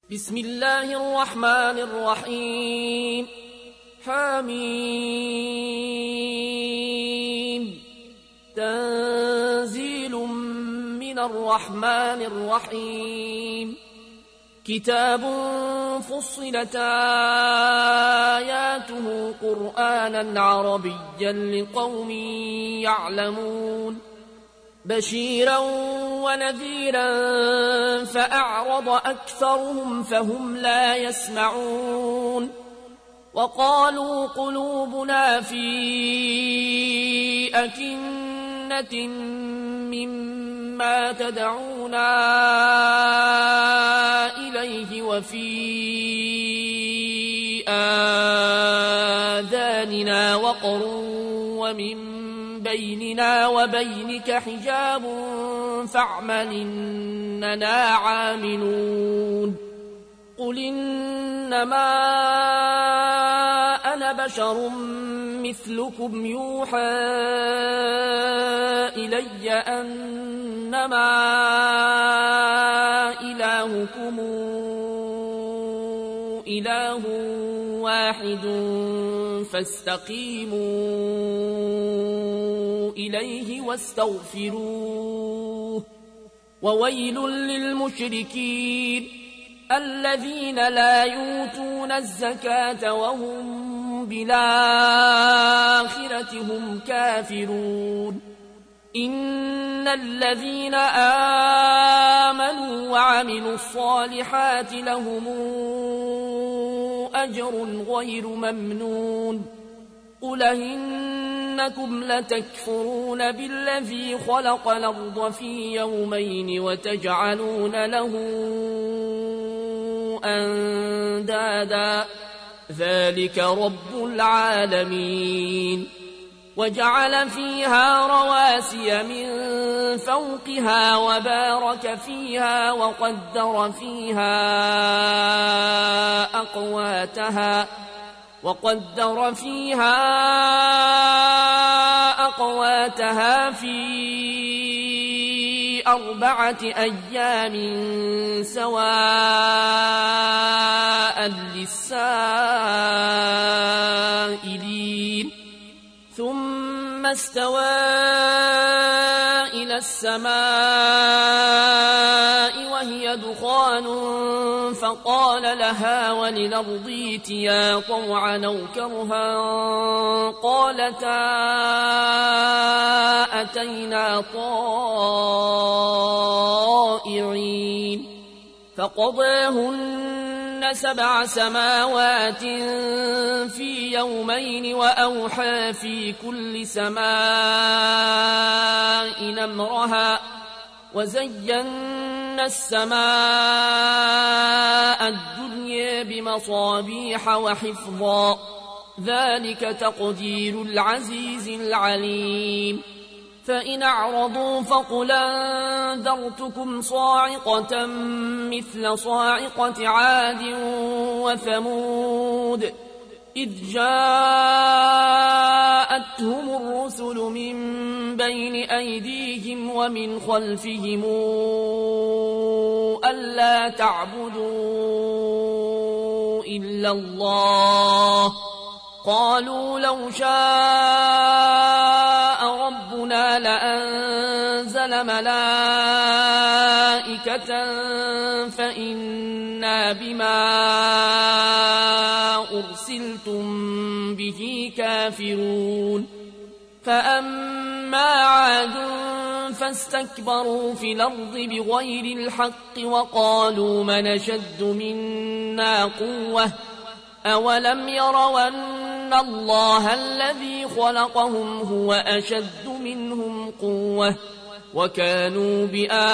بسم الله الرحمن الرحيم حميم تنزيل من الرحمن الرحيم كتاب فصلت آياته قرآنا عربيا لقوم يعلمون بشيرا ونذيرا فأعرض أكثرهم فهم لا يسمعون وقالوا قلوبنا في أكنة مما تدعونا إليه وفي آذاننا وقر ومن بيننا وبينك حجاب فاعمل إننا عاملون قل إنما أنا بشر مثلكم يوحى إلي أنما إلهكم إله واحد فاستقيموا إليه واستغفروه وويل للمشركين الذين لا يؤتون الزكاة وهم بالآخرة هم كافرون إن الذين آمنوا وعملوا الصالحات لهم أجر غير ممنون قل إنكم لتكفرون بالذي خلق الأرض في يومين وتجعلون له أندادا ذلك رب العالمين وجعل فيها رواسي من فوقها وبارك فيها وقدر فيها أقواتها في 4 أيام سواء للسائلين ثم استوى إلى السماء وهي دخان فقال لها وللأرض ائتيا طوعا أو كرها قالتا أتينا طائعين فقضاهن 7 سماوات في يومين وأوحى في كل سماء أمرها وزينا السماء الدنيا بمصابيح وحفظا ذلك تقدير العزيز العليم فإن أعرضوا فقل أنذرتكم صاعقة مثل صاعقة عاد وثمود إذ جاءتهم الرسل من بين أيديهم ومن خلفهم ألا تعبدوا إلا الله قالوا لو شاء ربنا لأنزل ملائكة فإنا بما أرسلتم به كافرون فأما عاد فاستكبروا في الأرض بغير الحق وقالوا من أشد منا قوة أولم يروا أن الله الذي خلقهم هو أشد منهم قوة وكانوا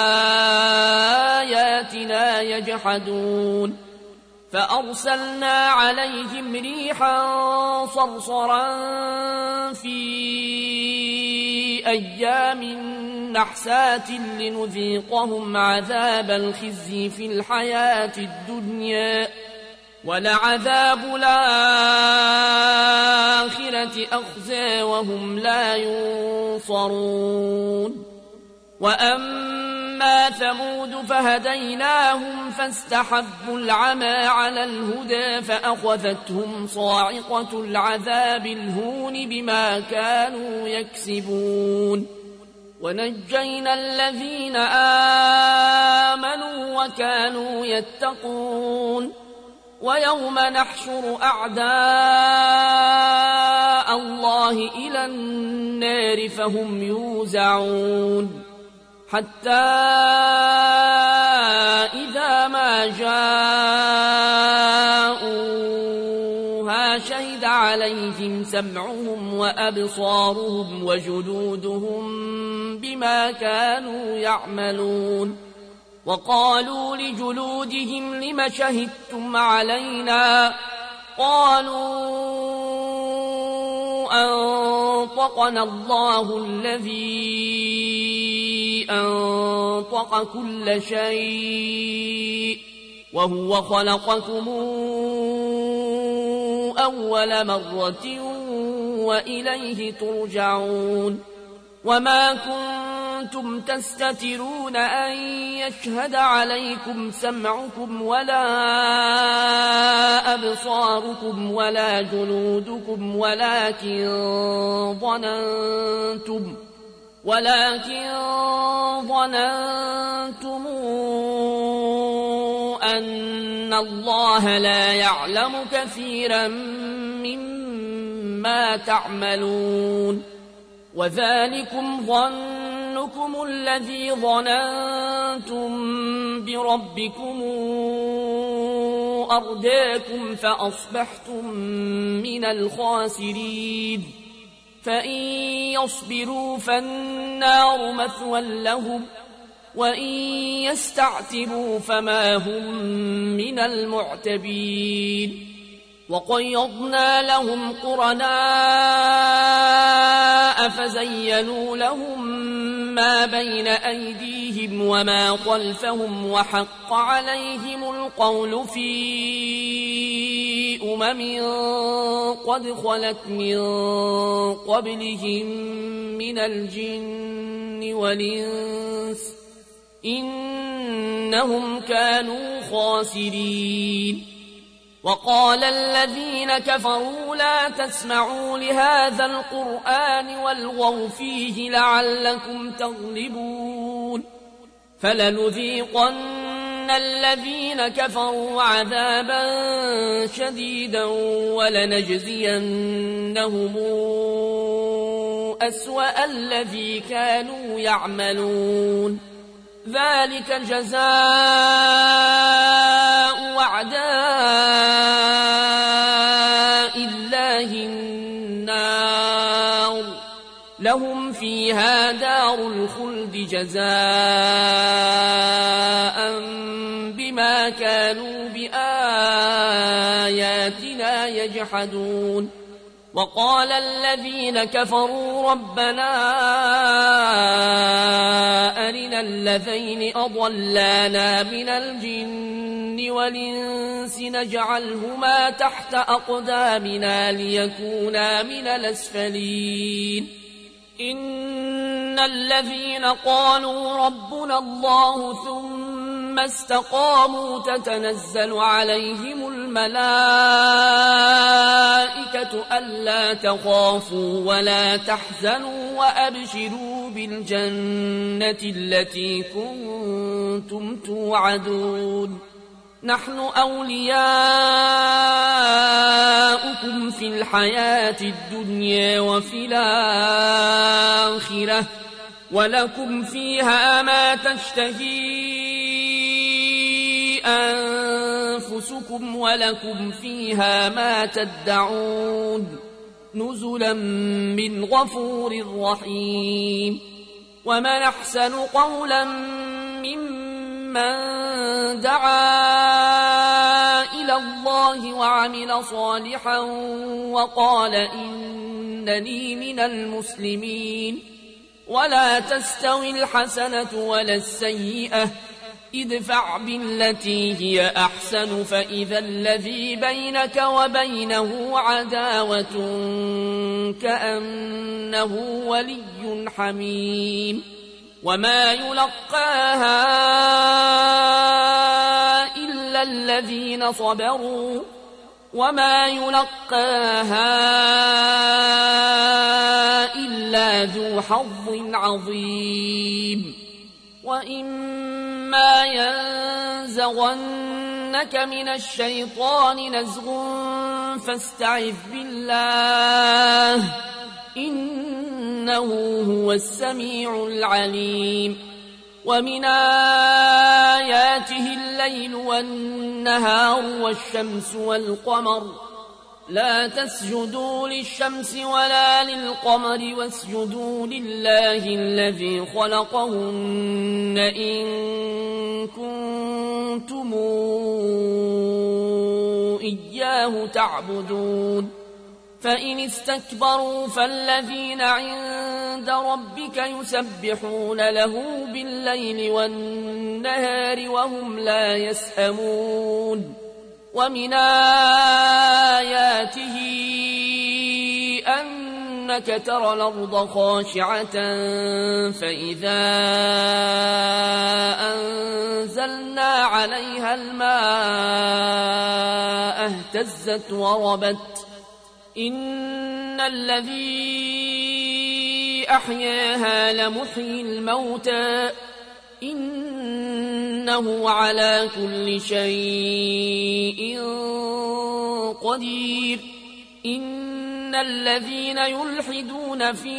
بآياتنا يجحدون فأرسلنا عليهم ريحا صرصرا في أيام نحسات لنذيقهم عذاب الخزي في الحياة الدنيا ولعذاب الآخرة أخزى وهم لا ينصرون وأما أما ثمود فهديناهم فاستحبوا العمى على الهدى فأخذتهم صاعقة العذاب الهون بما كانوا يكسبون ونجينا الذين آمنوا وكانوا يتقون ويوم نحشر أعداء الله إلى النار فهم يوزعون حتى إذا ما جاءوها شهد عليهم سمعهم وأبصارهم وجلودهم بما كانوا يعملون وقالوا لجلودهم لم شهدتم علينا قالوا أنطقنا الله الذي أنطق كل شيء وهو خلقكم أول مرة وإليه ترجعون وما كنتم تستترون أن يشهد عليكم سمعكم ولا أبصاركم ولا جلودكم ولكن ظننتم أن الله لا يعلم كثيرا مما تعملون وذلكم ظنكم الذي ظننتم بربكم أرداكم فأصبحتم من الخاسرين فإن يصبروا فالنار مثوى لهم وإن يستعتبوا فما هم من المعتبين وقيضنا لهم قرناء فزينوا لهم ما بين أيديهم وما خلفهم وحق عليهم القول في قد خلت من قبلهم من الجن والإنس إنهم كانوا خاسرين وقال الذين كفروا لا تسمعوا لهذا القرآن والغوا فيه لعلكم تغلبون فلنذيقن الذين كفروا عذابا شديدا ولنجزينهم أسوأ الذي كانوا يعملون ذلك جزاء أعداء الله النار لهم فيها دار الخلد جزاء بما كانوا بآياتنا يجحدون وقال الذين كفروا ربنا أرنا الذين أضلانا من الجن والإنس نجعلهما تحت أقدامنا ليكونا من الأسفلين إن الذين قالوا ربنا الله ثم استقاموا تتنزل عليهم الملائكة ألا تخافوا ولا تحزنوا وأبشروا بالجنة التي كنتم توعدون نحن أولياؤكم في الحياة الدنيا وفي الآخرة ولكم فيها ما تشتهي أنفسكم ولكم فيها ما تدعون نزلا من غفور رحيم ومن أحسن قولا ممن دعا إلى الله وعمل صالحا وقال إنني من المسلمين ولا تستوي الحسنة ولا السيئة ادفع بالتي هي أحسن فإذا الذي بينك وبينه عداوة كأنه ولي حميم وما يلقاها إلا الذين صبروا وما يلقاها إلا ذو حظ عظيم وإما ينزغنك من الشيطان نزغ فاستعذ بالله إنه هو السميع العليم ومن آياته الليل والنهار والشمس والقمر لا تسجدوا للشمس ولا للقمر واسجدوا لله الذي خلقهن إن كنتم إياه تعبدون فإن استكبروا فالذين عند ربك يسبحون له بالليل والنهار وهم لا يسأمون ومن آياته أنك ترى الأرض خاشعة فإذا أنزلنا عليها الماء اهتزت وربت إن الذي أحياها لمحيي الموتى إنه على كل شيء قدير إن الذين يلحدون في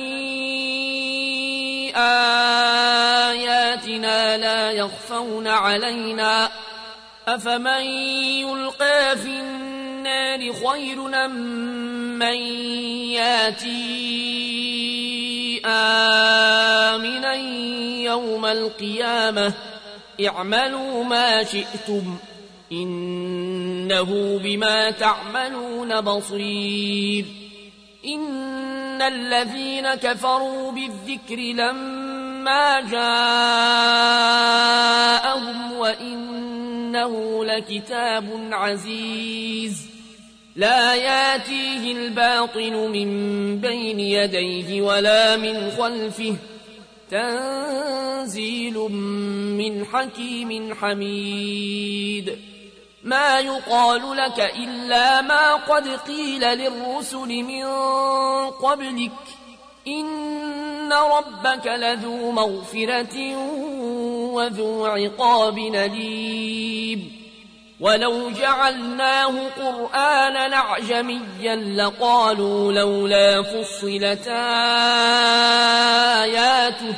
آياتنا لا يخفون علينا أفمن يلقى في النار خير من ياتي آمنا يوم القيامة اعملوا ما شئتم إنه بما تعملون بصير إن الذين كفروا بالذكر لما جاءهم وإنه لكتاب عزيز لا ياتيه الباطل من بين يديه ولا من خلفه تنزيل من حكيم حميد ما يقال لك إلا ما قد قيل للرسل من قبلك إن ربك لذو مغفرة وذو عقاب أليم ولو جعلناه قرآنا أعجميا لقالوا لولا فصلت آياته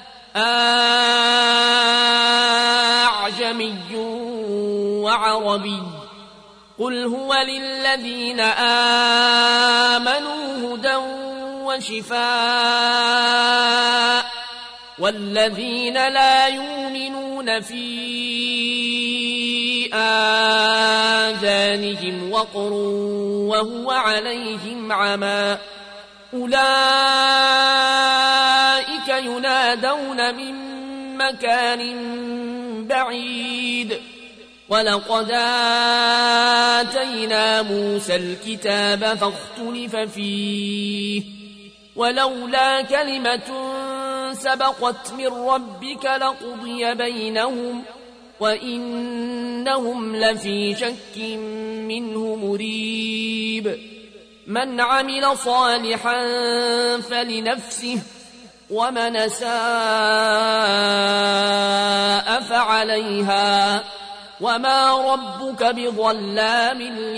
أعجمي وعربي قل هو للذين آمنوا هدى وشفاء والذين لا يؤمنون في آذانهم وقر وهو عليهم عمى أولئك ينادون من مكان بعيد ولقد آتينا موسى الكتاب فاختلف فيه ولولا كلمة سبقت من ربك لقضي بينهم وإنهم لفي شك منه مريب من عمل صالحا فلنفسه ومن أساء فعليها وما ربك بظلام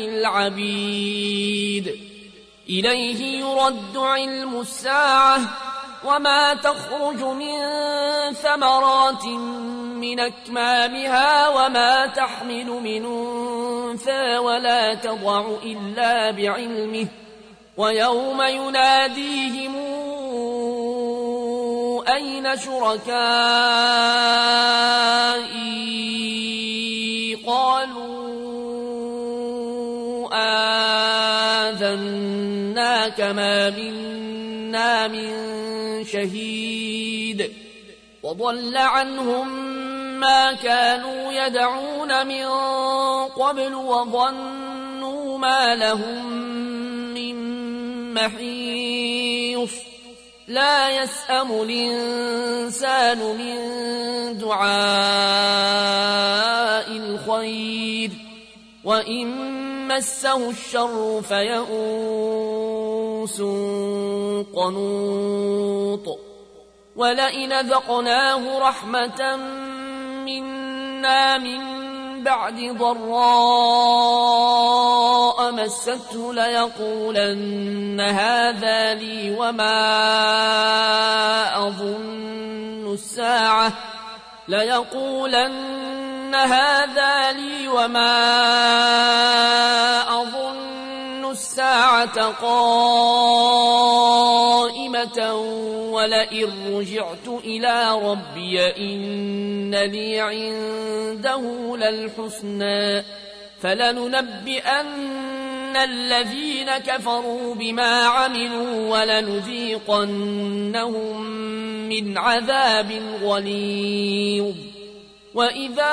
للعبيد إليه يرد علم الساعة وما تخرج من ثمرات من أكمامها وما تحمل من أنثى ولا تضع إلا بعلمه ويوم يناديهم أين شركائي قالوا آذناك ما منا من شهيد وضل عنهم ما كانوا يدعون من قبل وظنوا ما لهم من محيص لا يسأم الإنسان من دعاء الخير وإن مسه الشر فيئوس قنوط ولئن ذقناه رحمة منا من بعد ضراء مسته ليقولن هذا لي وما أظن الساعة قائمة ولئن رجعت إلى ربي إن لي عنده للحسنى فلننبئن الذين كفروا بما عملوا ولنذيقنهم من عذاب غليظ وإذا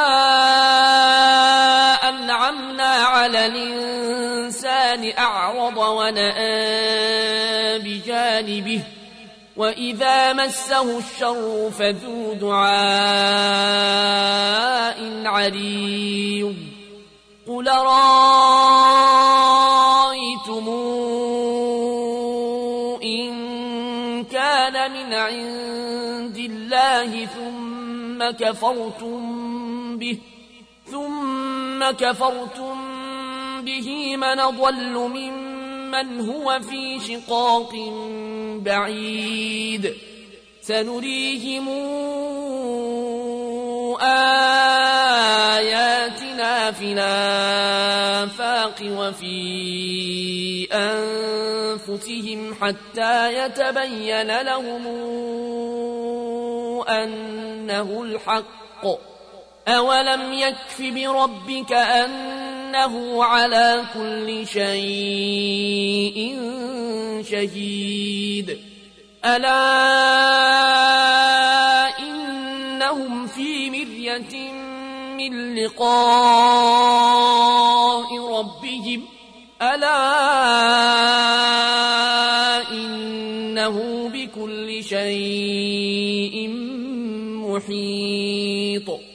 أنعمنا على الإنسان أعرض ونأى بجانبه وإذا مسه الشر فذو دعاء عريض قل رأيتم إن كان من عند الله ثم كفرتم به من ضل ممن هو في شقاق بعيد سنريهم آياتنا في الآفاق وفي أنفسهم حتى يتبين لهم أنه الحق أولم يكف بربك أنه على كل شيء شهيد ألا إنهم في مرية من لقاء ربهم ألا إنه بكل شيء محيط